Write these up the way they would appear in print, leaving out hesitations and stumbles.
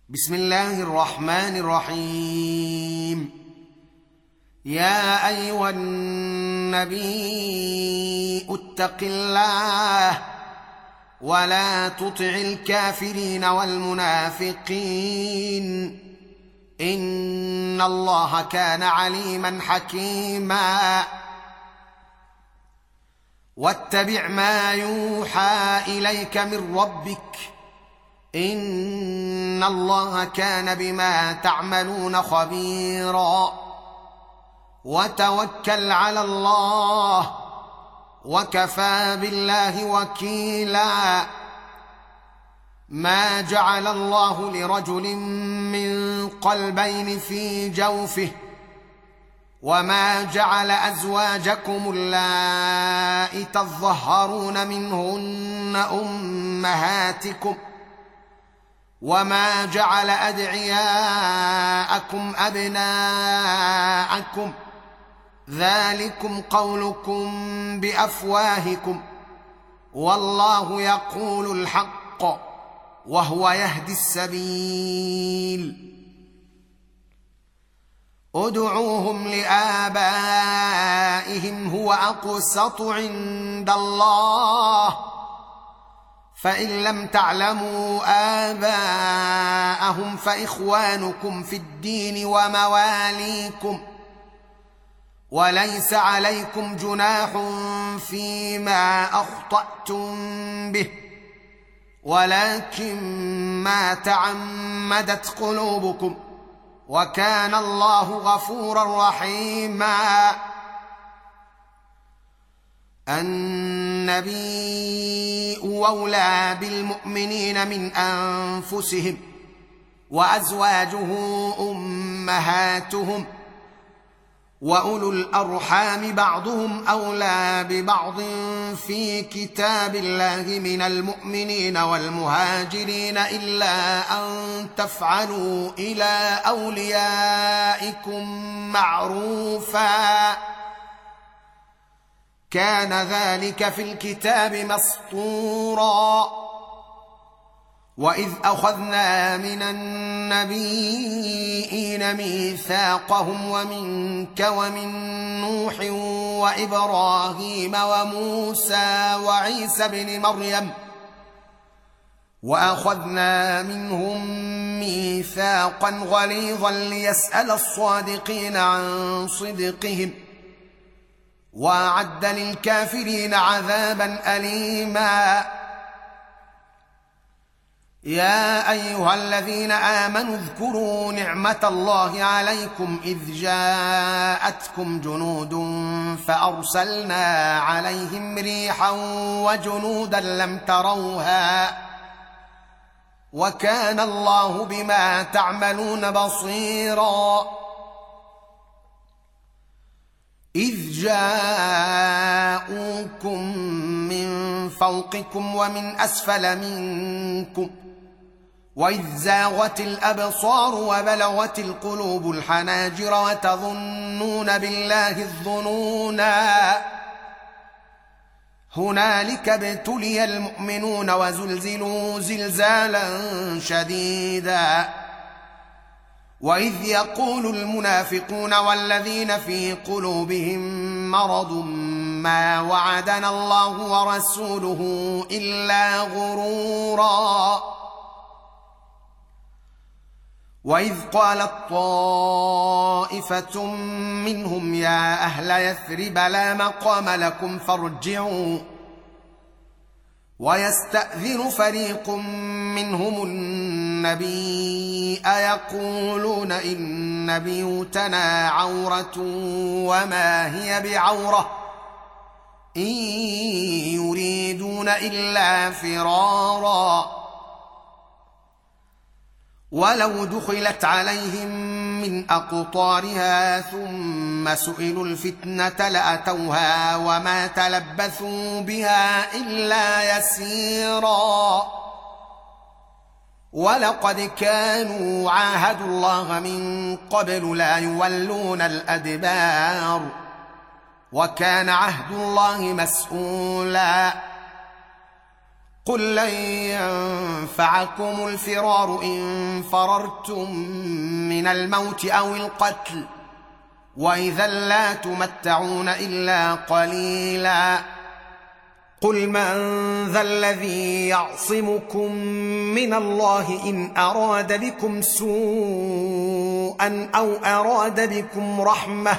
بسم الله الرحمن الرحيم. يا ايها النبي اتق الله ولا تطع الكافرين والمنافقين ان الله كان عليما حكيما. واتبع ما يوحى اليك من ربك ان الله كان بما تعملون خبيرا. وتوكل على الله وكفى بالله وكيلا. ما جعل الله لرجل من قلبين في جوفه وما جعل ازواجكم اللائي تظهرون منهن امهاتكم وما جعل ادعياءكم ابناءكم ذلكم قولكم بافواهكم والله يقول الحق وهو يهدي السبيل. ادعوهم لآبائهم هو اقسط عند الله فإن لم تعلموا آباءهم فإخوانكم في الدين ومواليكم وليس عليكم جناح فيما أخطأتم به ولكن ما تعمدت قلوبكم وكان الله غفورا رحيما. النبي أولى بالمؤمنين من أنفسهم وأزواجه أمهاتهم وأولو الأرحام بعضهم أولى ببعض في كتاب الله من المؤمنين والمهاجرين إلا أن تفعلوا إلى أوليائكم معروفا كان ذلك في الكتاب مسطورا. وإذ أخذنا من النبيين ميثاقهم ومنك ومن نوح وإبراهيم وموسى وعيسى بن مريم وأخذنا منهم ميثاقا غليظا ليسأل الصادقين عن صدقهم وأعد للكافرين عذابا أليما. يا أيها الذين آمنوا اذكروا نعمة الله عليكم إذ جاءتكم جنود فأرسلنا عليهم ريحا وجنودا لم تروها وكان الله بما تعملون بصيرا. إذ جاءوكم من فوقكم ومن أسفل منكم وإذ زاغت الأبصار وبلغت القلوب الحناجر وتظنون بالله الظنونا. هنالك ابتلي المؤمنون وزلزلوا زلزالا شديدا. وإذ يقول المنافقون والذين في قلوبهم مرض ما وعدنا الله ورسوله إلا غرورا. وإذ قالت طائفة منهم يا أهل يثرب لا مقام لكم فارجعوا ويستأذن فريق منهم النبي أيقولون إن بيوتنا عورة وما هي بعورة إن يريدون إلا فرارا. ولو دخلت عليهم من أقطارها ثم سئلوا الفتنة لأتوها وما تلبثوا بها إلا يسيرا. ولقد كانوا عاهدوا الله من قبل لا يولون الأدبار وكان عهد الله مسؤولا. قل لن ينفعكم الفرار إن فررتم من الموت أو القتل وإذا لا تمتعون إلا قليلا قل من ذا الذي يعصمكم من الله إن أراد بكم سوءا أو أراد بكم رحمة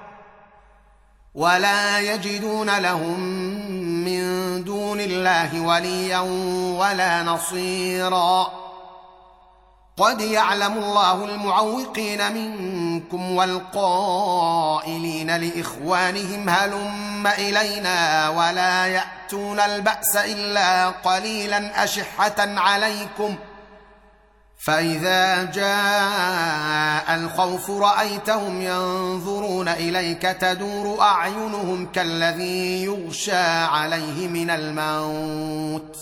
ولا يجدون لهم من دون الله وليا ولا نصيرا قد يعلم الله المعوقين منكم والقائلين لإخوانهم هلم إلينا ولا يأتون البأس إلا قليلا أشحة عليكم فإذا جاء الخوف رأيتهم ينظرون إليك تدور أعينهم كالذي يغشى عليه من الموت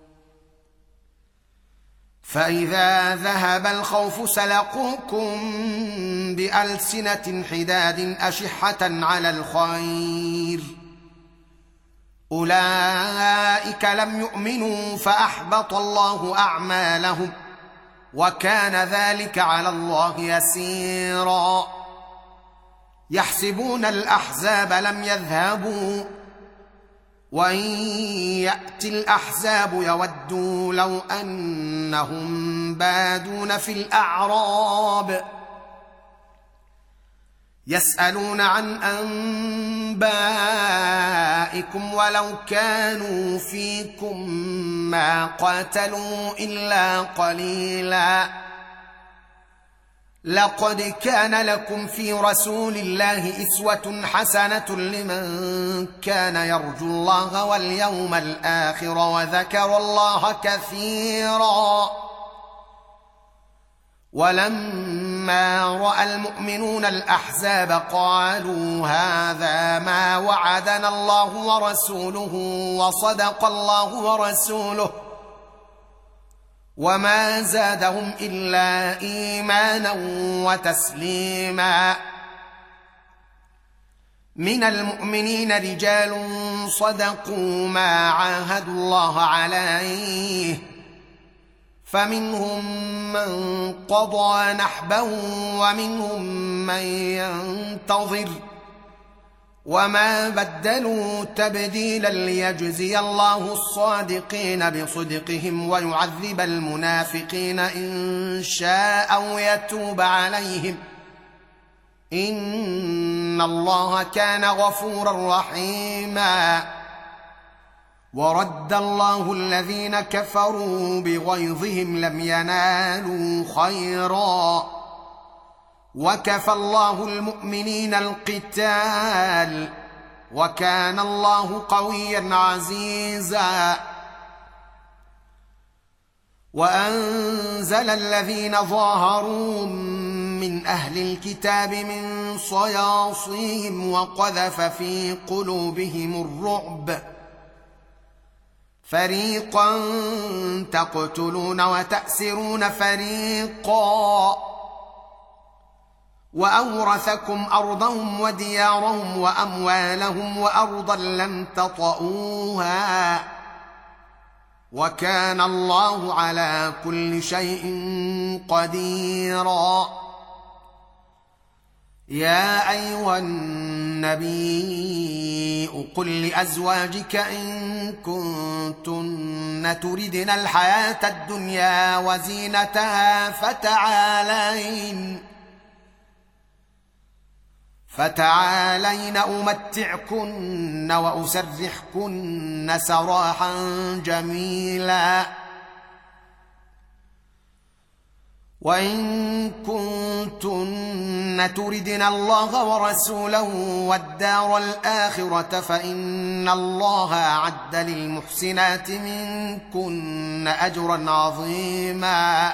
فإذا ذهب الخوف سلقوكم بألسنة حداد أشحة على الخير أولئك لم يؤمنوا فأحبط الله أعمالهم وكان ذلك على الله يسيرا يحسبون الأحزاب لم يذهبوا وإن يأتي الأحزاب يودوا لو أنهم بادون في الأعراب يسألون عن أنبائكم ولو كانوا فيكم ما قاتلوا إلا قليلا لقد كان لكم في رسول الله أسوة حسنة لمن كان يرجو الله واليوم الآخر وذكر الله كثيرا ولما رأى المؤمنون الأحزاب قالوا هذا ما وعدنا الله ورسوله وصدق الله ورسوله وما زادهم إلا إيمانا وتسليما من المؤمنين رجال صدقوا ما عاهدوا الله عليه فمنهم من قضى نحبه ومنهم من ينتظر وما بدلوا تبديلا ليجزي الله الصادقين بصدقهم ويعذب المنافقين إن شاء أو يتوب عليهم إن الله كان غفورا رحيما ورد الله الذين كفروا بغيظهم لم ينالوا خيرا وكفى الله المؤمنين القتال وكان الله قويا عزيزا وأنزل الذين ظاهروا من أهل الكتاب من صياصيهم وقذف في قلوبهم الرعب فريقا تقتلون وتأسرون فريقا وأورثكم أرضهم وديارهم وأموالهم وأرضا لم تطئوها وكان الله على كل شيء قديرا يا أيها النبي قل لأزواجك إن كنتن تردن الحياة الدنيا وزينتها فتعالين أمتعكن وأسرحكن سراحا جميلا وإن كنتن تردن الله ورسوله والدار الآخرة فإن الله أعد للمحسنات منكن أجرا عظيما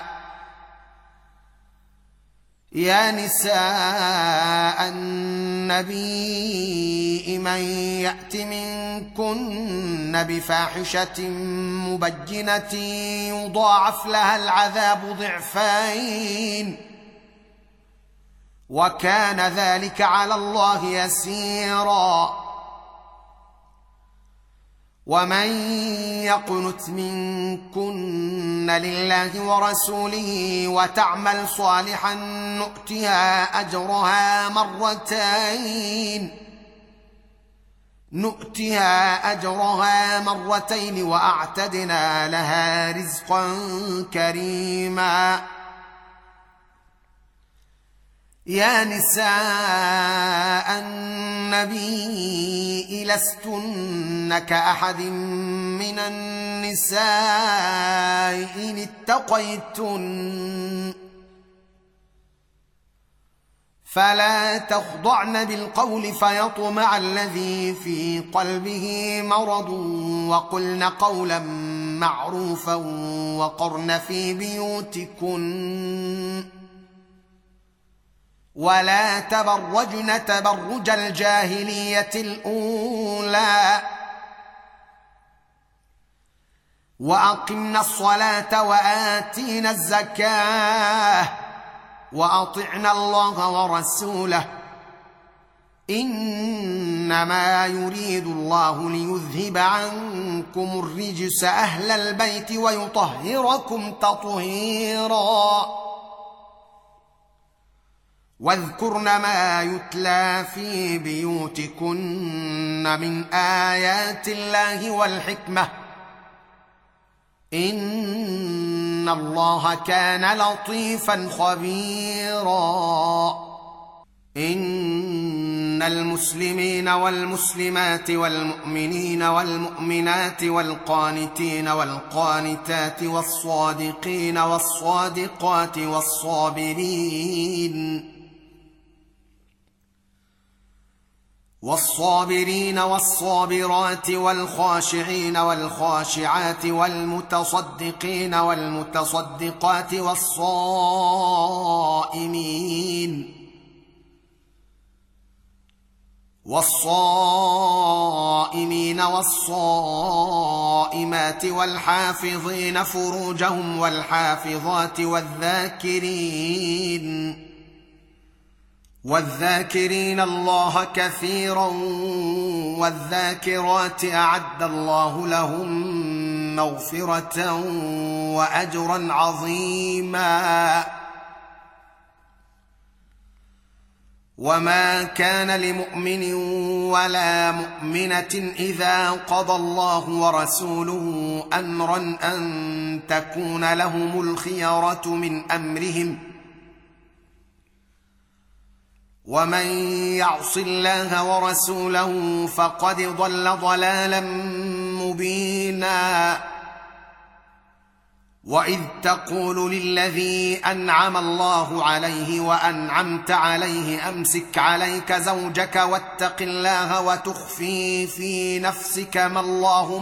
يا نساء النبي من يأت منكن بفاحشة مبينة يضاعف لها العذاب ضعفين وكان ذلك على الله يسيرا ومن يقنت منكن لله ورسوله وتعمل صالحا نؤتها أجرها مرتين وأعتدنا لها رزقا كريما. يا نساء النبي لستن كأحد من النساء إن اتقيتن فلا تخضعن بالقول فيطمع الذي في قلبه مرض وقلن قولا معروفا وقرن في بيوتكن ولا تبرجن تبرج الجاهلية الأولى وأقمنا الصلاة وآتينا الزكاة وأطعنا الله ورسوله إنما يريد الله ليذهب عنكم الرجس أهل البيت ويطهركم تطهيرا. واذكرن ما يتلى في بيوتكن من آيات الله والحكمة إن الله كان لطيفا خبيرا. إن المسلمين والمسلمات والمؤمنين والمؤمنات والقانتين والقانتات والصادقين والصادقات والصابرين والصابرات والخاشعين والخاشعات والمتصدقين والمتصدقات والصائمين والصائمات والحافظين فروجهم والحافظات والذاكرين الله كثيرا والذاكرات أعد الله لهم مغفرة وأجرا عظيما. وما كان لمؤمن ولا مؤمنة إذا قضى الله ورسوله أمرا أن تكون لهم الخيرة من أمرهم ومن يعص الله ورسوله فقد ضل ضلالا مبينا. وإذ تقول للذي أنعم الله عليه وأنعمت عليه أمسك عليك زوجك واتق الله وتخفي في نفسك ما الله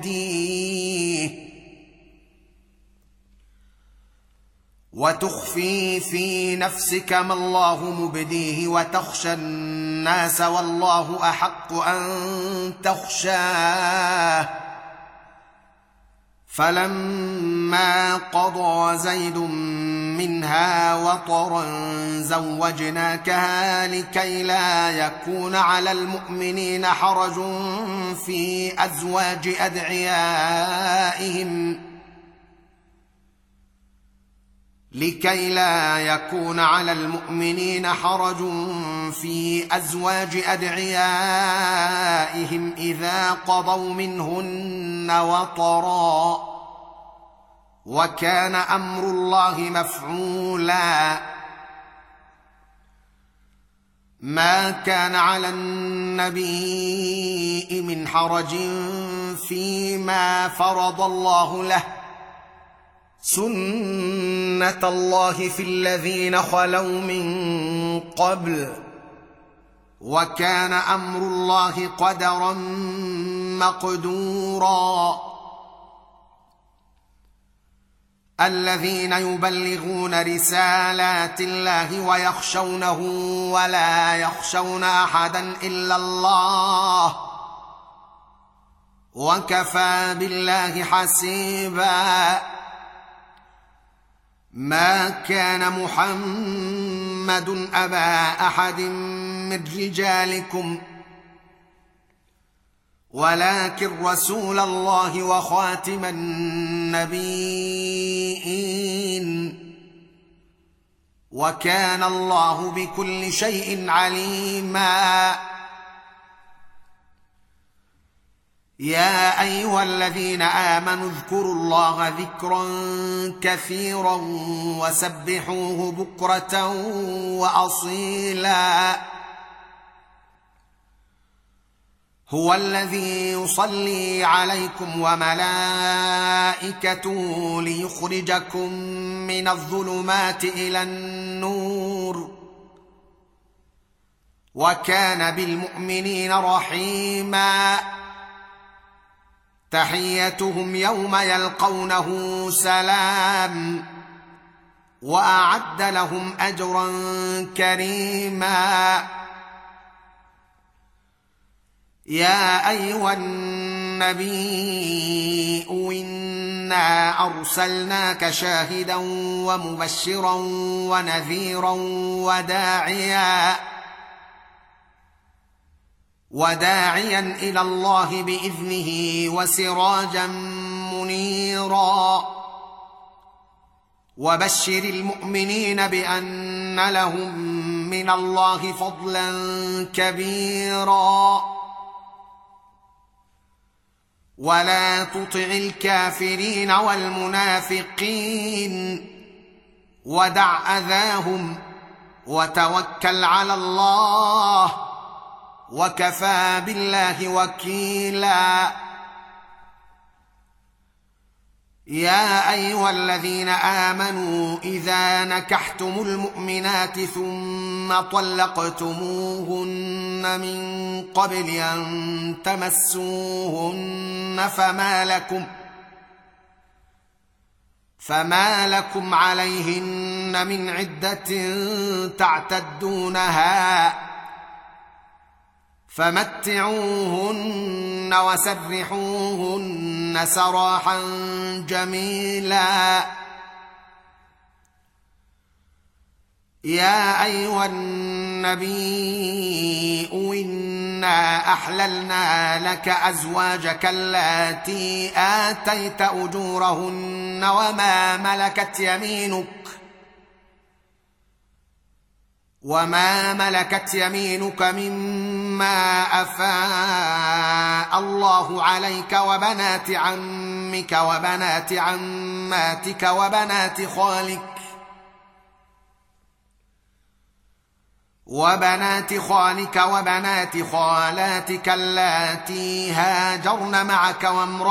مبديه وتخشى الناس والله أحق أن تخشاه. فلما قضى زيد منها وطرا زوجناكها لكي لا يكون على المؤمنين حرج في أزواج أدعيائهم إذا قضوا منهن وطرا وكان أمر الله مفعولا. ما كان على النبي من حرج فيما فرض الله له سنة الله في الذين خلوا من قبل وكان أمر الله قدرا مقدورا. الذين يبلغون رسالات الله ويخشونه ولا يخشون أحدا إلا الله وكفى بالله حسيبا. ما كان محمد أبا أحد من رجالكم ولكن رسول الله وخاتم النبيين، وكان الله بكل شيء عليما. يا ايها الذين امنوا اذكروا الله ذكرا كثيرا وسبحوه بكرة واصيلا. هو الذي يصلي عليكم وملائكته ليخرجكم من الظلمات الى النور، وكان بالمؤمنين رحيما. تحيتهم يوم يلقونه سلام، واعد لهم اجرا كريما. يا ايها النبي انا ارسلناك شاهدا ومبشرا ونذيرا وداعيا الى الله باذنه وسراجا منيرا. وبشر المؤمنين بان لهم من الله فضلا كبيرا. ولا تطع الكافرين والمنافقين ودع اذاهم وتوكل على الله، وكفى بالله وكيلا. يا ايها الذين امنوا اذا نكحتم المؤمنات ثم طلقتموهن من قبل ان تمسوهن فما لكم عليهن من عدة تعتدونها، فمتعوهن وسرحوهن سراحا جميلا. يا ايها النبي انا احللنا لك ازواجك اللاتي اتيت اجورهن وما ملكت يمينك مما أفاء الله عليك، وبنات عمك وبنات عماتك وبنات خالك وبنات خالاتك اللاتي هاجرن معك،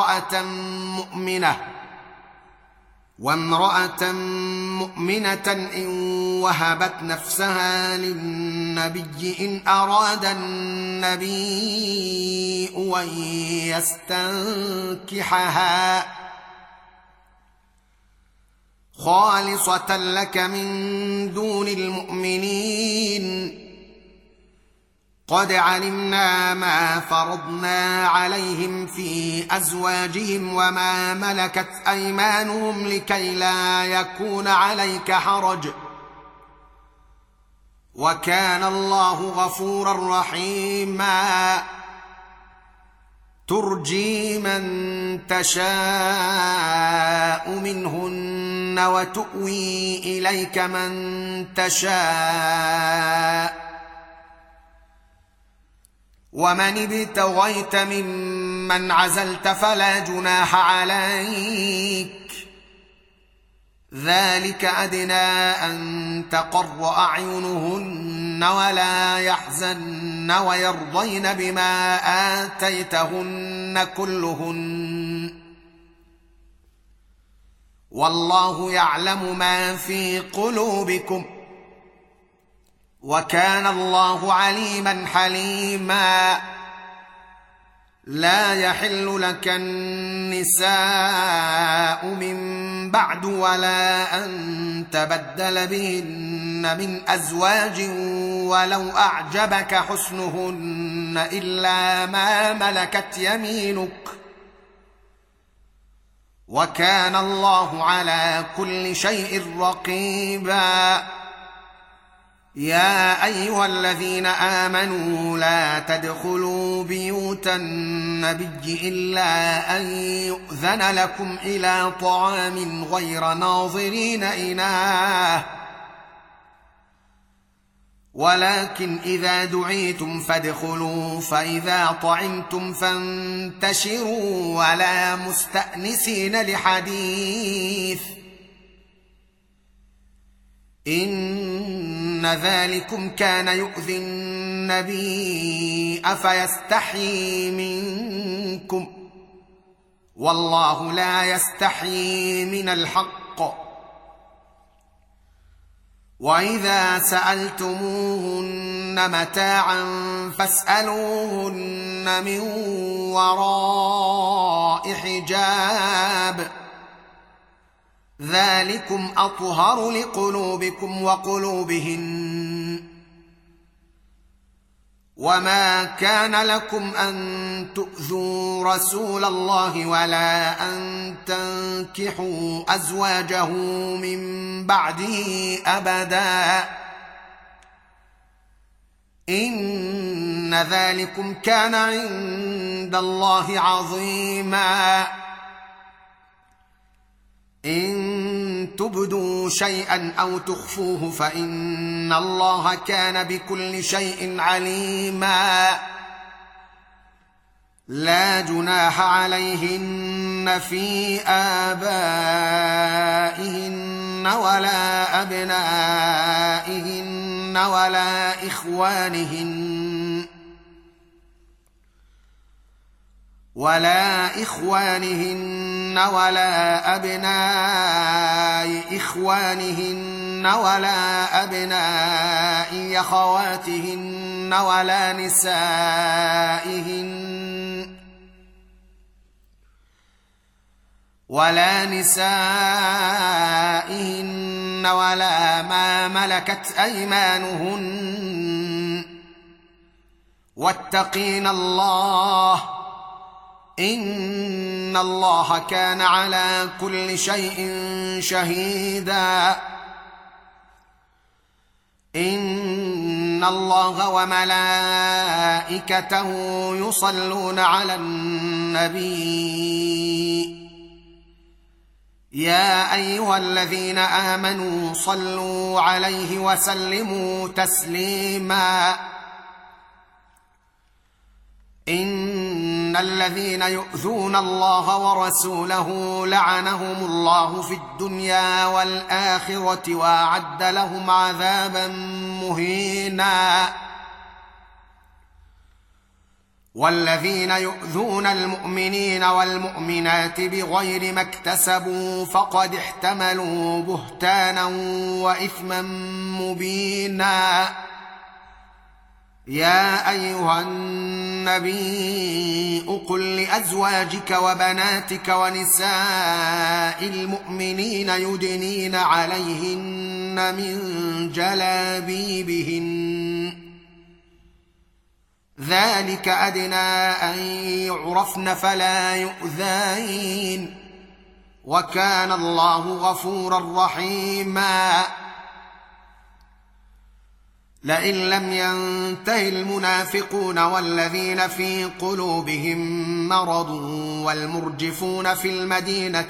وامرأة مؤمنة إن وهبت نفسها للنبي إن أراد النبي أن يستنكحها خالصة لك من دون المؤمنين. قد علمنا ما فرضنا عليهم في أزواجهم وما ملكت أيمانهم لكي لا يكون عليك حرج، وكان الله غفورا رحيما. ترجي من تشاء منهن وتؤوي إليك من تشاء، ومن ابتغيت ممن عزلت فلا جناح عليك، ذلك أدنى أن تقر أعينهن ولا يحزن ويرضين بما آتيتهن كلهن، والله يعلم ما في قلوبكم، وكان الله عليما حليما. لا يحل لك النساء من بعد ولا أن تبدل بهن من أزواج ولو أعجبك حسنهن إلا ما ملكت يمينك، وكان الله على كل شيء رقيبا. يا ايها الذين امنوا لا تدخلوا بيوت النبي الا ان يؤذن لكم الى طعام غير ناظرين اناه ولكن اذا دعيتم فادخلوا فاذا طعمتم فانتشروا ولا مستأنسين لحديث إن ذلكم كان يؤذي النبي أفيستحيي منكم والله لا يستحيي من الحق وإذا سألتموهن متاعا فاسألوهن من وراء حجاب ذلكم أطهر لقلوبكم وقلوبهن وما كان لكم أن تؤذوا رسول الله ولا أن تنكحوا أزواجه من بعده أبدا إن ذلكم كان عند الله عظيما إن تبدوا شيئا أو تخفوه فإن الله كان بكل شيء عليما لا جناح عليهن في آبائهن ولا أبنائهن ولا إخوانهن ولا أبناء إخوانهن ولا أبناء أخواتهن ولا نسائهن ولا ما ملكت أيمانهن واتقين الله إن الله كان على كل شيء شهيدا إن الله وملائكته يصلون على النبي يا أيها الذين آمنوا صلوا عليه وسلموا تسليما إن الذين يؤذون الله ورسوله لعنهم الله في الدنيا والآخرة وأعد لهم عذابا مهينا والذين يؤذون المؤمنين والمؤمنات بغير ما اكتسبوا فقد احتملوا بهتانا وإثما مبينا يا أيها النبي قل لأزواجك وبناتك ونساء المؤمنين يدنين عليهن من جلابيبهن ذلك أدنى أن يعرفن فلا يؤذين وكان الله غفورا رحيما لئن لم ينته المنافقون والذين في قلوبهم مرض والمرجفون في المدينة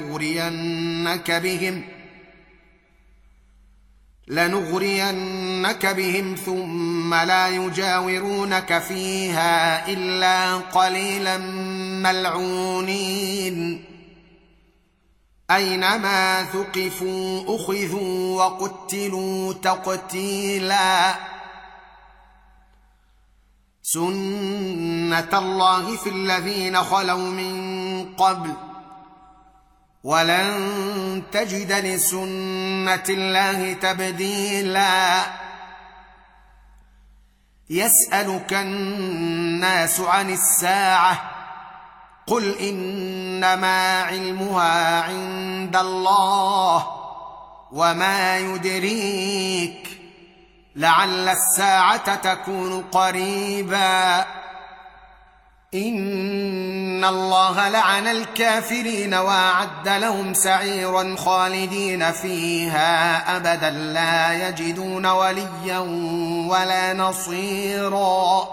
لنغرينك بهم ثم لا يجاورونك فيها إلا قليلا ملعونين أينما ثقفوا أخذوا وقتلوا تقتيلا سنة الله في الذين خلوا من قبل ولن تجد لسنة الله تبديلا يسألك الناس عن الساعة قل إنما علمها عند الله وما يدريك لعل الساعة تكون قريبا إن الله لعن الكافرين وأعد لهم سعيرا خالدين فيها أبدا لا يجدون وليا ولا نصيرا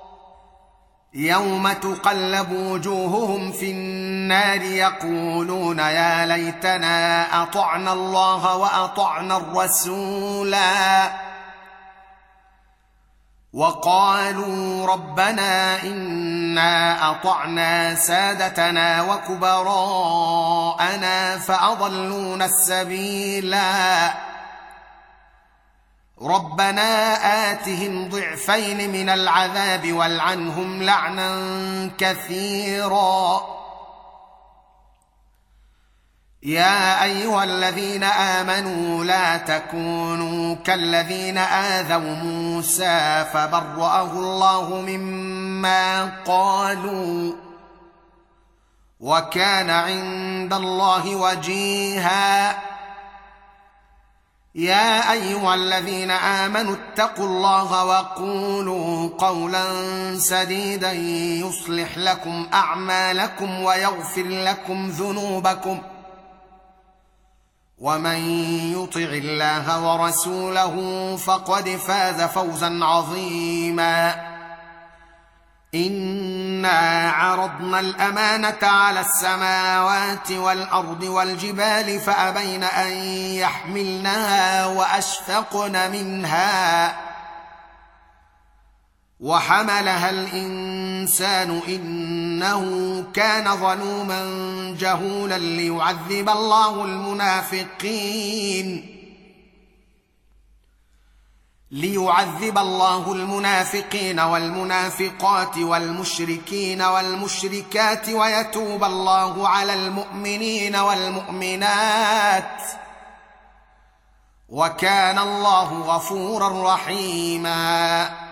يوم تقلب وجوههم في النار يقولون يا ليتنا أطعنا الله وأطعنا الرسولا وقالوا ربنا إنا أطعنا سادتنا وكبراءنا فأضلونا السبيلا ربنا آتهم ضعفين من العذاب والعنهم لعنا كثيرا يا أيها الذين آمنوا لا تكونوا كالذين آذوا موسى فبرأه الله مما قالوا وكان عند الله وجيها يا أيها الذين آمنوا اتقوا الله وقولوا قولا سديدا يصلح لكم أعمالكم ويغفر لكم ذنوبكم ومن يطع الله ورسوله فقد فاز فوزا عظيما إنا عرضنا الأمانة على السماوات والأرض والجبال فأبين أن يحملنها وأشفقن منها وحملها الإنسان إنه كان ظلوما جهولا ليعذب الله المنافقين والمنافقات والمشركين والمشركات ويتوب الله على المؤمنين والمؤمنات وكان الله غفورا رحيما